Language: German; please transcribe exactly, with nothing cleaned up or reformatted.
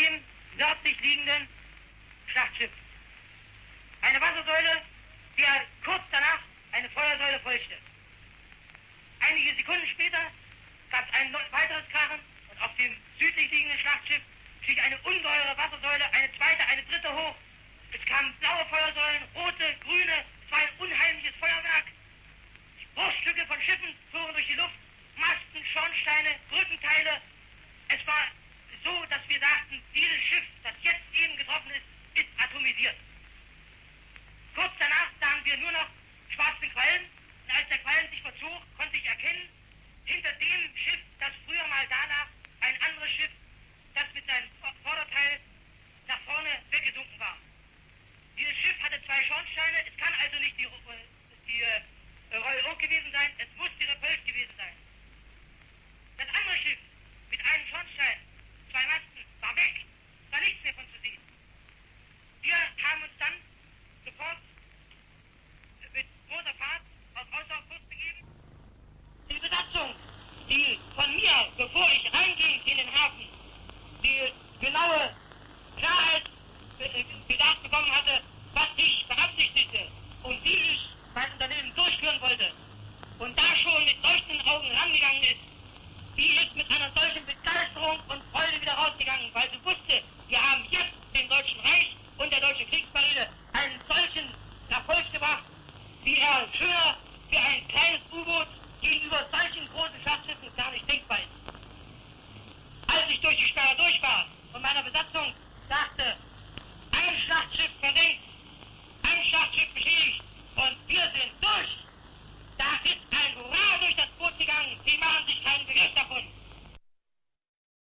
dem nördlich liegenden Schlachtschiff. Eine Wassersäule, die kurz danach eine Feuersäule folgte. Einige Sekunden später gab es ein weiteres Krachen und auf dem südlich liegenden Schlachtschiff stieg eine ungeheure Wassersäule, eine zweite, eine dritte hoch. Es kamen blaue Feuersäulen, rote, grüne, es war ein unheimliches Feuerwerk. Bruchstücke von Schiffen fuhren durch die Luft, Masten, Schornsteine, Brückenteile. Es war so, dass wir sagten, dieses Schiff, das jetzt eben getroffen ist, ist atomisiert. Kurz danach sahen wir nur noch schwarze Quallen, und als der Quallen sich verzog, konnte ich erkennen, hinter dem Schiff, das früher mal da lag, ein anderes Schiff, das mit seinem Vorderteil nach vorne weggesunken war. Dieses Schiff hatte zwei Schornsteine, es kann also nicht die, die äh, Royal Oak gewesen sein, es muss die Repulse gewesen sein. Das andere Schiff mit einem Schornstein, zwei Masten, war weg, war nichts mehr von zu sehen. Wir haben uns dann sofort mit großer Fahrt auf Außerkurs begeben. Die Besatzung, die von mir, bevor ich reinging in den Hafen, die genaue Klarheit gesagt bekommen hatte,